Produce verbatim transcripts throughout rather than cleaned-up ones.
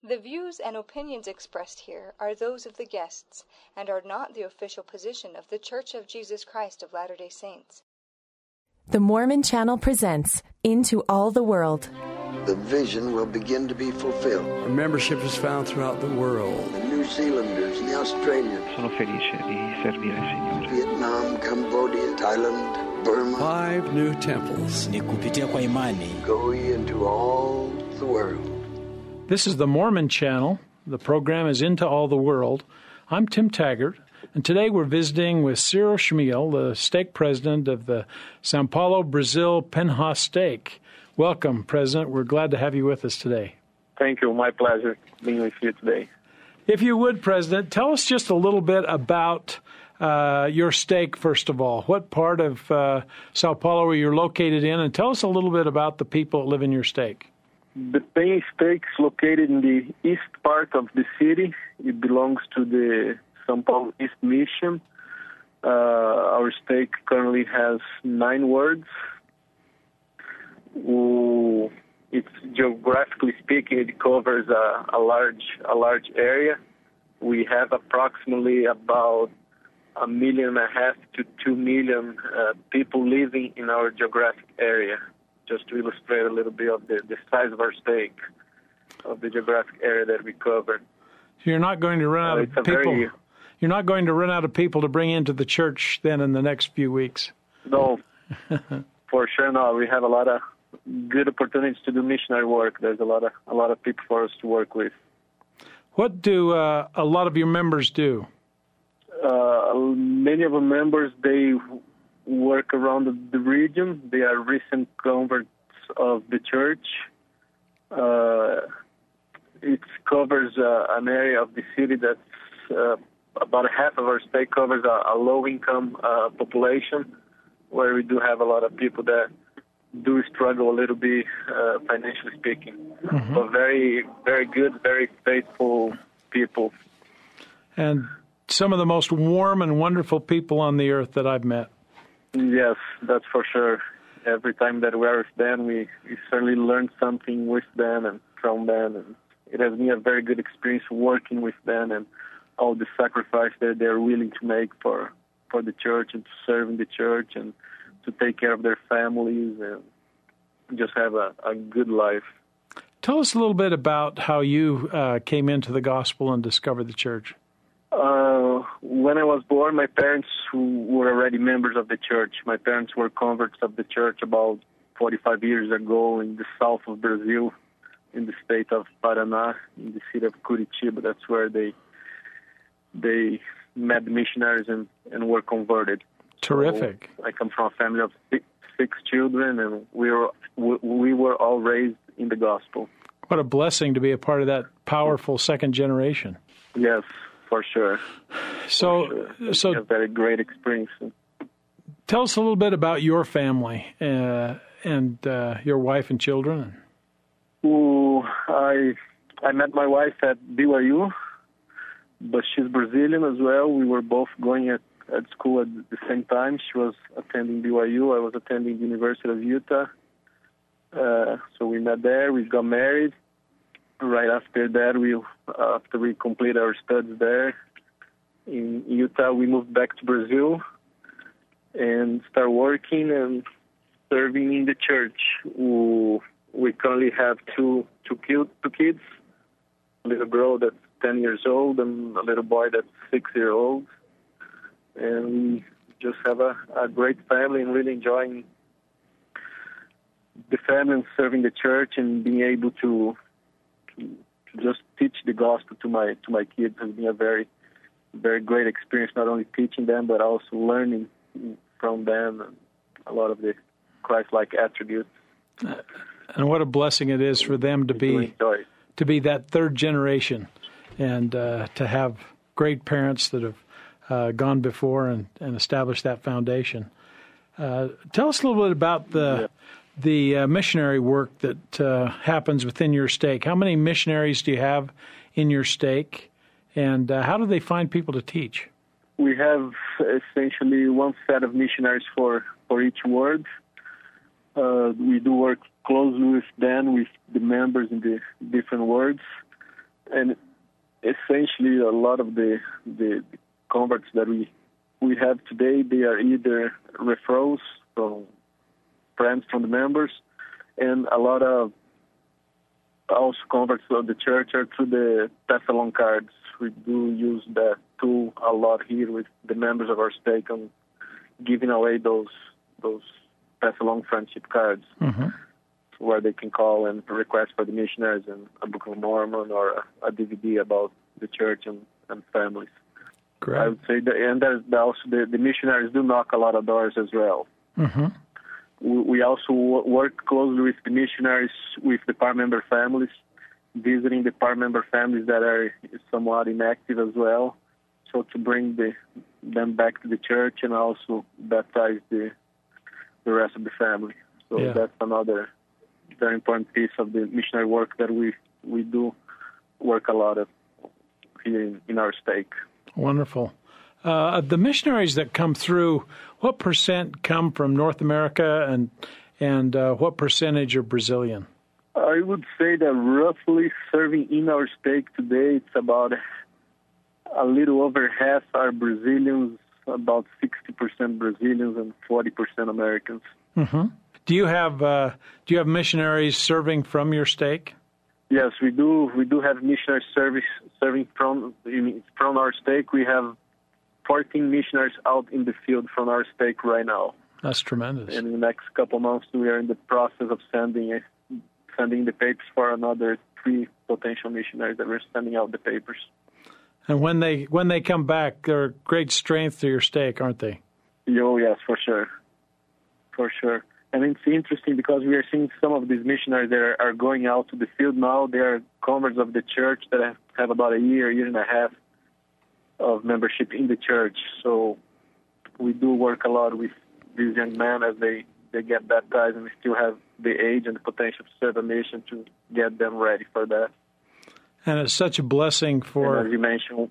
The views and opinions expressed here are those of the guests and are not the official position of The Church of Jesus Christ of Latter-day Saints. The Mormon Channel presents Into All the World. The vision will begin to be fulfilled. Our membership is found throughout the world. The New Zealanders and the Australians. Sono felice di servire il Signore. Vietnam, Cambodia, Thailand, Burma. Five new temples. Ni kupitia kwa imani. Go ye into all the world. This is the Mormon Channel. The program is Into All the World. I'm Tim Taggart, and today we're visiting with Cyril Chmiel, the stake president of the Sao Paulo, Brazil Penha Stake. Welcome, President. We're glad to have you with us today. Thank you. My pleasure being with you today. If you would, President, tell us just a little bit about uh, your stake, first of all. What part of uh, Sao Paulo are you located in? And tell us a little bit about the people that live in your stake. The Penha Stake is located in the east part of the city. It belongs to the Sao Paulo East Mission. Uh, our stake currently has nine wards. Ooh, it's geographically speaking, it covers a, a large a large area. We have approximately about a million and a half to two million uh, people living in our geographic area. Just to illustrate a little bit of the, the size of our stake, of the geographic area that we cover. So you're not going to run out uh, of people. Very, you're not going to run out of people to bring into the church then in the next few weeks. No, for sure not. We have a lot of good opportunities to do missionary work. There's a lot of a lot of people for us to work with. What do uh, a lot of your members do? Uh, many of our members, they work around the, the region. They are recent converts of the church. Uh, it covers uh, an area of the city that's uh, about half of our stake covers a, a low-income uh, population, where we do have a lot of people that do struggle a little bit uh, financially speaking. Mm-hmm. But very, very good, very faithful people. And some of the most warm and wonderful people on the earth that I've met. Yes, that's for sure. Every time that we are with them, we, we certainly learn something with them and from them. And it has been a very good experience working with them and all the sacrifice that they're willing to make for, for the church and to serve in the church and to take care of their families and just have a, a good life. Tell us a little bit about how you uh, came into the gospel and discovered the church. Uh, when I was born, my parents who were already members of the church. My parents were converts of the church about forty-five years ago in the south of Brazil, in the state of Paraná, in the city of Curitiba. That's where they they met the missionaries and, and were converted. Terrific. So I come from a family of six, six children, and we were we were all raised in the gospel. What a blessing to be a part of that powerful second generation. Yes. For sure. So, For sure. so a very great experience. Tell us a little bit about your family uh, and uh, your wife and children. Ooh, I I met my wife at B Y U, but she's Brazilian as well. We were both going at, at school at the same time. She was attending B Y U. I was attending the University of Utah. Uh, so we met there. We got married. Right after that, we after we completed our studies there in Utah, we moved back to Brazil and started working and serving in the church. We currently have two two, two kids, a little girl that's ten years old and a little boy that's six years old. And we just have a, a great family and really enjoying the family and serving the church and being able to to just teach the gospel to my to my kids has been a very, very great experience, not only teaching them, but also learning from them a lot of the Christ-like attributes. And what a blessing it is for them to be to be that third generation and uh, to have great parents that have uh, gone before and, and established that foundation. Uh, tell us a little bit about the... Yeah. the uh, missionary work that uh, happens within your stake. How many missionaries do you have in your stake, and uh, how do they find people to teach? We have essentially one set of missionaries for, for each ward. Uh, we do work closely with them, with the members in the different wards. and essentially a lot of the the converts that we we have today, they are either referrals from friends from the members, and a lot of also converts of the church are through the pass-along cards. We do use that tool a lot here with the members of our stake on giving away those those pass-along friendship cards, mm-hmm. where they can call and request for the missionaries and a Book of Mormon or a, a D V D about the church and, and families. Great. I would say that, and there's also the, the missionaries do knock a lot of doors as well. Mm-hmm. We, we also work closely with the missionaries, with the PAR member families, visiting the PAR member families that are somewhat inactive as well, so to bring the, them back to the church and also baptize the the rest of the family. So yeah. That's another very important piece of the missionary work that we, we do work a lot of here in, in our stake. Wonderful. Uh, the missionaries that come through, what percent come from North America, and and uh, what percentage are Brazilian? I would say that roughly serving in our stake today, it's about a little over half are Brazilians, about sixty percent Brazilians and forty percent Americans. Mm-hmm. Do you have uh, do you have missionaries serving from your stake? Yes, we do. We do have missionary service serving from from our stake. We have fourteen missionaries out in the field from our stake right now. That's tremendous. And in the next couple of months, we are in the process of sending sending the papers for another three potential missionaries that we're sending out the papers. And when they when they come back, they're a great strength to your stake, aren't they? Oh, yes, for sure. For sure. And it's interesting because we are seeing some of these missionaries that are, are going out to the field now. They are converts of the church that have, have about a year, year and a half of membership in the church. So we do work a lot with these young men as they, they get baptized, and we still have the age and the potential to serve a mission to get them ready for that. And it's such a blessing for... And as you mentioned...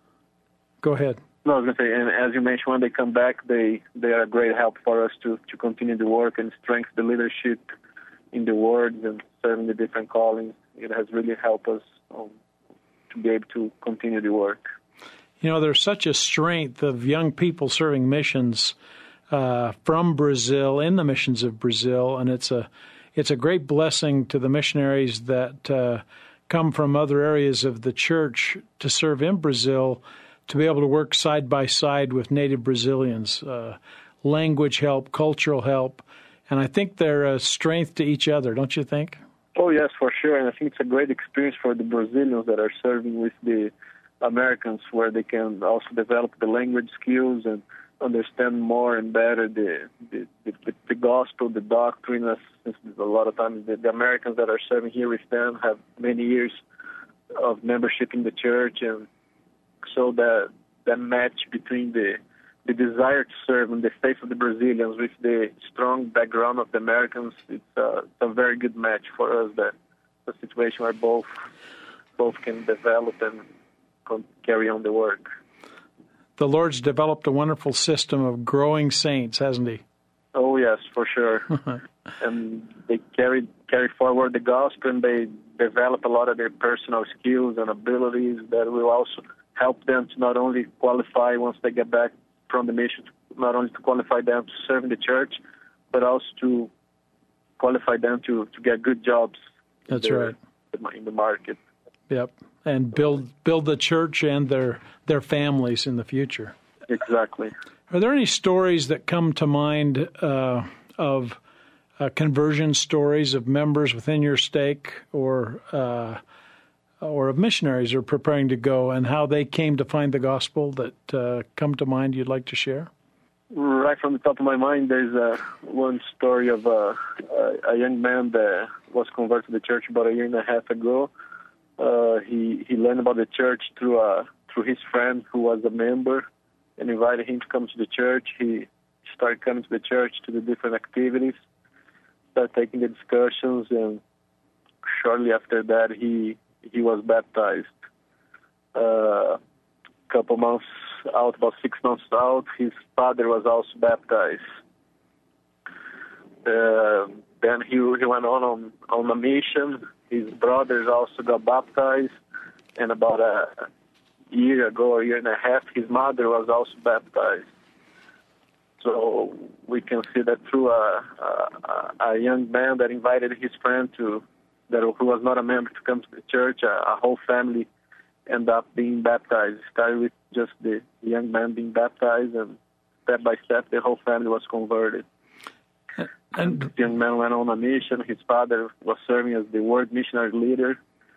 Go ahead. No, I was going to say, and as you mentioned, when they come back, they, they are a great help for us to, to continue the work and strengthen the leadership in the wards and serving the different callings. It has really helped us um, to be able to continue the work. You know, there's such a strength of young people serving missions uh, from Brazil, in the missions of Brazil, and it's a it's a great blessing to the missionaries that uh, come from other areas of the church to serve in Brazil, to be able to work side by side with native Brazilians, uh, language help, cultural help, and I think they're a strength to each other, don't you think? Oh, yes, for sure, and I think it's a great experience for the Brazilians that are serving with the Americans, where they can also develop the language skills and understand more and better the the, the, the gospel, the doctrine. Since a lot of times the, the Americans that are serving here with them have many years of membership in the church, and so that that match between the the desire to serve and the faith of the Brazilians with the strong background of the Americans, it's, uh, it's a very good match for us. That a situation where both both can develop and carry on the work. The Lord's developed a wonderful system of growing saints, hasn't He? Oh, yes, for sure. And they carry carry forward the gospel, and they develop a lot of their personal skills and abilities that will also help them to not only qualify once they get back from the mission, not only to qualify them to serve in the church, but also to qualify them to, to get good jobs. That's in the, right. in the market. Yep, and build build the church and their their families in the future. Exactly. Are there any stories that come to mind uh, of uh, conversion stories of members within your stake, or uh, or of missionaries who are preparing to go, and how they came to find the gospel that uh, come to mind you'd like to share? Right from the top of my mind, there's uh, one story of uh, a, a young man that was converted to the church about a year and a half ago. Uh, he he learned about the church through uh, through his friend who was a member, and invited him to come to the church. He started coming to the church to the different activities, started taking the discussions, and shortly after that, he he was baptized. A uh, couple months out, about six months out, his father was also baptized. Uh, then he he went on, on on a mission. His brothers also got baptized, and about a year ago, or a year and a half, his mother was also baptized. So we can see that through a, a, a young man that invited his friend to, that who was not a member, to come to the church, a, a whole family ended up being baptized. It started with just the young man being baptized, and step by step, the whole family was converted. And, and the young man went on a mission. His father was serving as the ward missionary leader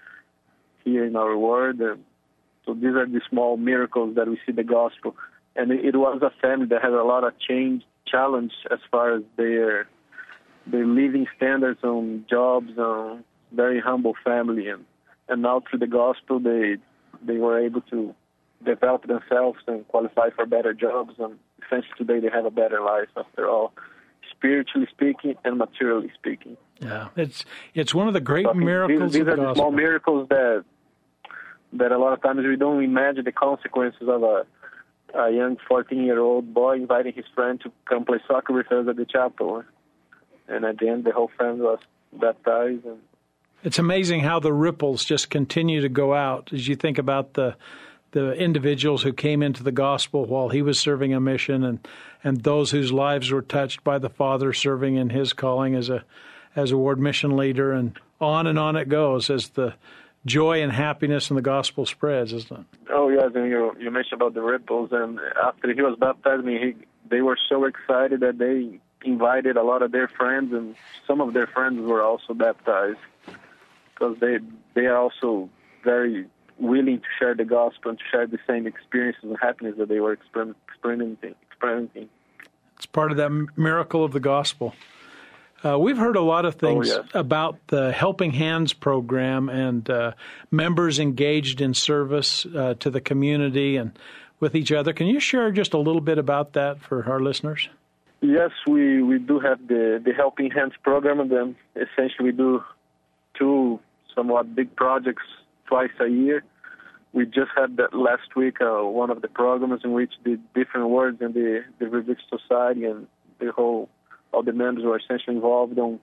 here in our ward. And so these are the small miracles that we see the gospel. And it, it was a family that had a lot of change, challenge as far as their their living standards on jobs, on very humble family. And, and now through the gospel, they they were able to develop themselves and qualify for better jobs. And essentially today they have a better life after all, spiritually speaking and materially speaking. Yeah, it's it's one of the great so miracles these, these of the are the small miracles that that a lot of times we don't imagine the consequences of a a young fourteen-year-old boy inviting his friend to come play soccer with us at the chapel. And at the end, the whole family was baptized. And it's amazing how the ripples just continue to go out as you think about the the individuals who came into the gospel while he was serving a mission, and, and those whose lives were touched by the Father serving in his calling as a as a ward mission leader, and on and on it goes as the joy and happiness in the gospel spreads, isn't it? Oh, yes, and you, you mentioned about the ripples, and after he was baptized, I mean, he, they were so excited that they invited a lot of their friends, and some of their friends were also baptized, because they they are also very willing to share the gospel and to share the same experiences and happiness that they were experiencing. experiencing. It's part of that miracle of the gospel. Uh, we've heard a lot of things oh, yes. about the Helping Hands program and uh, members engaged in service uh, to the community and with each other. Can you share just a little bit about that for our listeners? Yes, we, we do have the, the Helping Hands program, and then essentially we do two somewhat big projects twice a year. We just had that last week, uh, one of the programs in which the different wards in the, the Relief Society and the whole, all the members were essentially involved on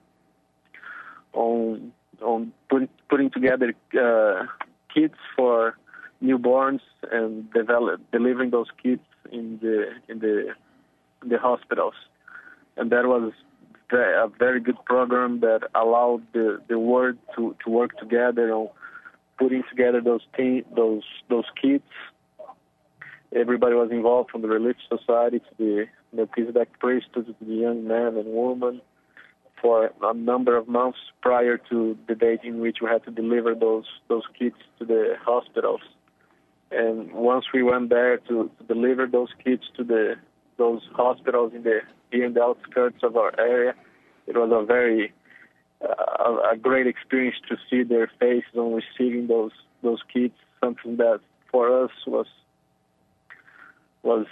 on on putting, putting together uh, kits for newborns and develop, delivering those kits in the in the in the hospitals. And that was a very good program that allowed the, the ward to, to work together on putting together those te- those those kits. Everybody was involved, from the Relief Society to the Melchizedek priesthood to the young man and woman, for a number of months prior to the date in which we had to deliver those those kits to the hospitals. And once we went there to, to deliver those kits to the those hospitals in the here in the outskirts of our area, it was a very uh, a great experience to see their faces on receiving those those kits. Something that for us was was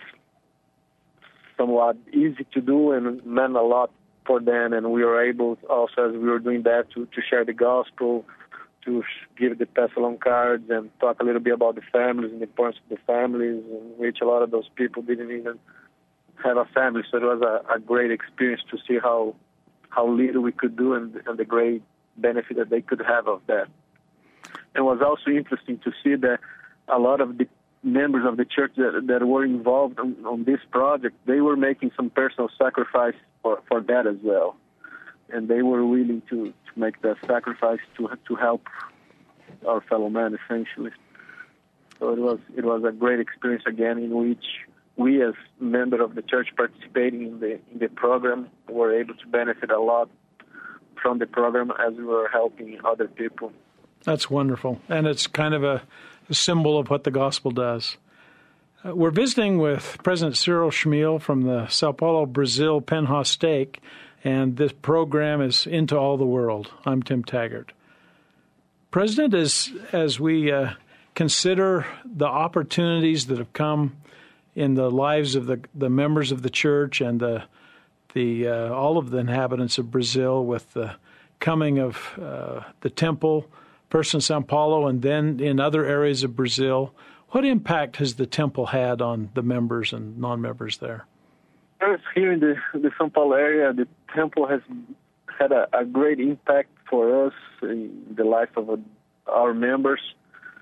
somewhat easy to do and meant a lot for them. And we were able also, as we were doing that, to, to share the gospel, to give the pass along cards and talk a little bit about the families and the importance of the families, in which a lot of those people didn't even have a family. So it was a, a great experience to see how how little we could do and, and the great benefit that they could have of that. It was also interesting to see that a lot of the members of the church that, that were involved on, on this project, they were making some personal sacrifice for, for that as well. And they were willing to, to make that sacrifice to to help our fellow man, essentially. So it was it was a great experience again, in which we, as members of the church participating in the in the program, were able to benefit a lot from the program as we were helping other people. That's wonderful, and it's kind of a, a symbol of what the gospel does. Uh, we're visiting with President Cyril Chmiel from the Sao Paulo, Brazil, Penha Stake, and this program is Into All the World. I'm Tim Taggart. President, as, as we uh, consider the opportunities that have come in the lives of the, the members of the church and the the uh, all of the inhabitants of Brazil, with the coming of uh, the temple, first in Sao Paulo and then in other areas of Brazil, what impact has the temple had on the members and non-members there? Here in the, the Sao Paulo area, the temple has had a, a great impact for us in the life of our members.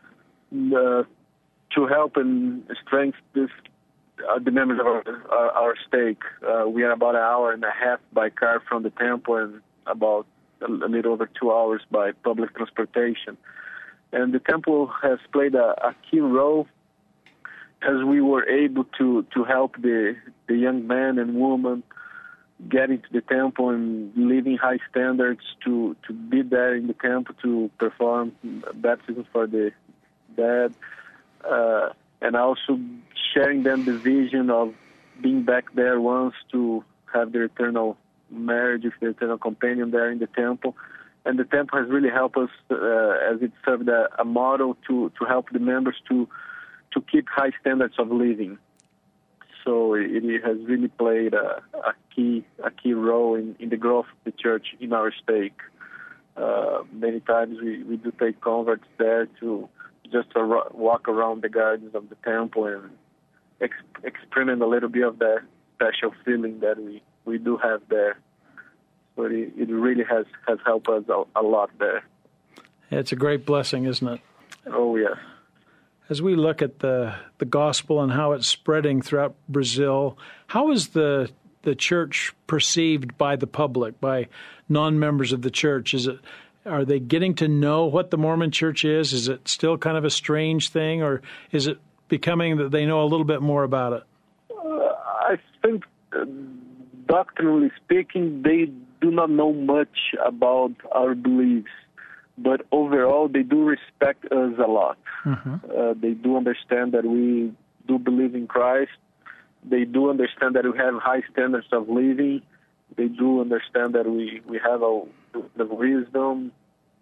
uh, to help and strengthen this, uh, the members of our, our, our stake. Uh, we are about an hour and a half by car from the temple and about a, a little over two hours by public transportation. And the temple has played a, a key role as we were able to, to help the, the young men and women get into the temple and living high standards to, to be there in the temple to perform baptism for the dead, uh, and also sharing them the vision of being back there once to have their eternal marriage with their eternal companion there in the temple. And the temple has really helped us uh, as it served a, a model to, to help the members to to keep high standards of living. So it, it has really played a, a key a key role in, in the growth of the church in our stake. Uh, many times we, we do take converts there to just to ro- walk around the gardens of the temple and ex- experiment a little bit of that special feeling that we, we do have there. So it, it really has, has helped us a, a lot there. It's a great blessing, isn't it? Oh, yes. As we look at the, the gospel and how it's spreading throughout Brazil, how is the the church perceived by the public, by non-members of the church? Is it are they getting to know what the Mormon Church is? Is it still kind of a strange thing, or is it becoming that they know a little bit more about it? Uh, I think, uh, doctrinally speaking, they do not know much about our beliefs. But overall, they do respect us a lot. Mm-hmm. Uh, they do understand that we do believe in Christ. They do understand that we have high standards of living. They do understand that we, we have a, the wisdom,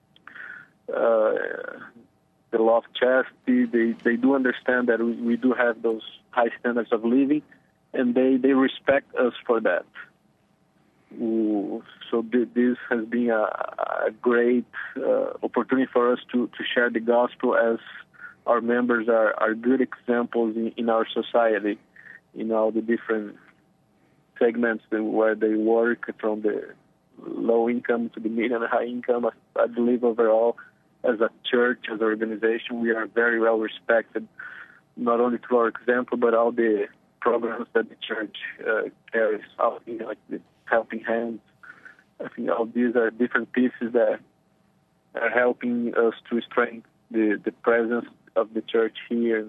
uh, the law of chastity. They they do understand that we, we do have those high standards of living, and they, they respect us for that. Ooh, so th- this has been a, a great uh, opportunity for us to, to share the gospel, as our members are, are good examples in, in our society, in all the different segments where they work, from the low income to the medium and high income. I, I believe overall, as a church, as an organization, we are very well respected, not only through our example, but all the programs that the church uh, carries out, you know, like the Helping Hands. I think all these are different pieces that are helping us to strengthen the, the presence of the church here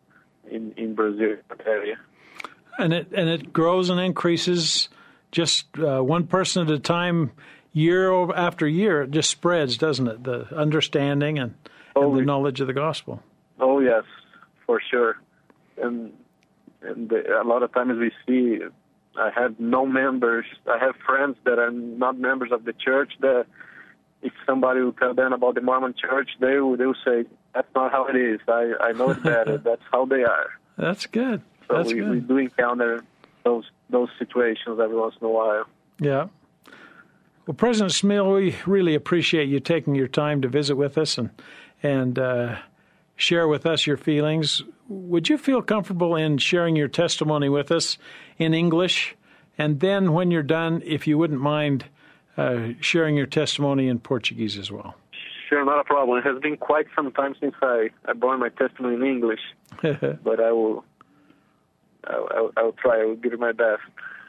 in in Brazil area. And it and it grows and increases, just uh, one person at a time, year over after year. It just spreads, doesn't it? The understanding and, and oh, the knowledge of the gospel. Oh yes, for sure. And and the, a lot of times we see. I have no members. I have friends that are not members of the church that if somebody will tell them about the Mormon Church, they will, they will say, that's not how it is. I, I know it better. That's how they are. That's good. So That's we, good. we do encounter those those situations every once in a while. Yeah. Well, President Smil, we really appreciate you taking your time to visit with us and, and uh, share with us your feelings. Would you feel comfortable in sharing your testimony with us in English? And then when you're done, if you wouldn't mind uh, sharing your testimony in Portuguese as well. Sure, not a problem. It has been quite some time since I, I brought my testimony in English, but I will, I, I, I will try. I will give it my best.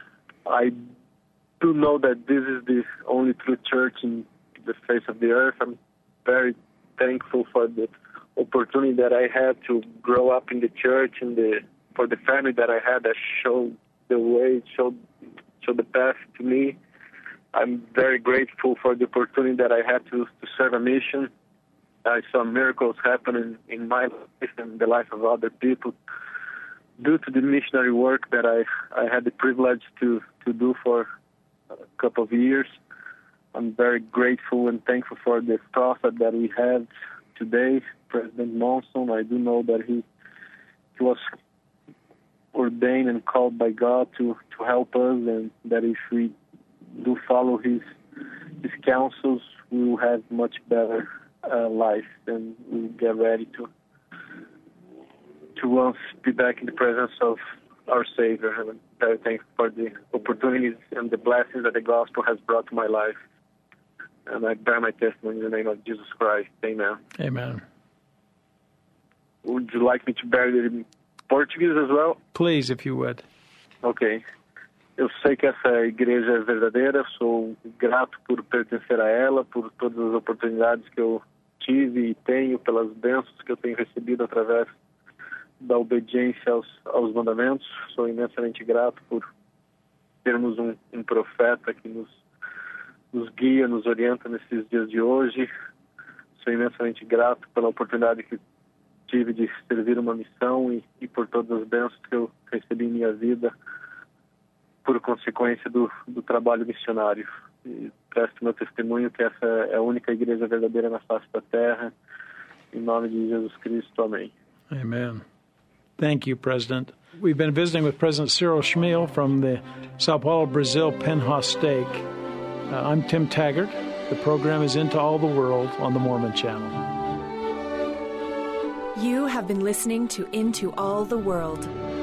I do know that this is the only true church in the face of the earth. I'm very thankful for the opportunity that I had to grow up in the church and the for the family that I had that showed the way, showed showed the path to me. I'm very grateful for the opportunity that I had to, to serve a mission. I saw miracles happening in my life and the life of other people due to the missionary work that I, I had the privilege to, to do for a couple of years. I'm very grateful and thankful for the prophet that we have today, President Monson. I do know that he, he was ordained and called by God to, to help us, and that if we do follow his his counsels, we will have much better uh, life, and we'll get ready to to once be back in the presence of our Savior. I'm very thankful for the opportunities and the blessings that the gospel has brought to my life. And I bear my testimony in the name of Jesus Christ. Amen. Amen. would you like me to bear it in Portuguese as well? Please, if you would. Ok. Eu sei que essa igreja é verdadeira, sou grato por pertencer a ela, por todas as oportunidades que eu tive e tenho, pelas bênçãos que eu tenho recebido através da obediência aos, aos mandamentos. Sou imensamente grato por termos um, um profeta que nos, nos guia, nos orienta nesses dias de hoje. Sou imensamente grato pela oportunidade que tive de servir uma missão e, e por todas as bênçãos que eu recebi em minha vida por consequência do, do trabalho missionário. E presto meu testemunho que essa é a única igreja verdadeira na face da terra. Em nome de Jesus Cristo, amém. Amen. Thank you, President. We've been visiting with President Cyril Schmiel from the Sao Paulo, Brazil, Penha Stake. Uh, I'm Tim Taggart. The program is Into All the World on the Mormon Channel. You have been listening to Into All the World.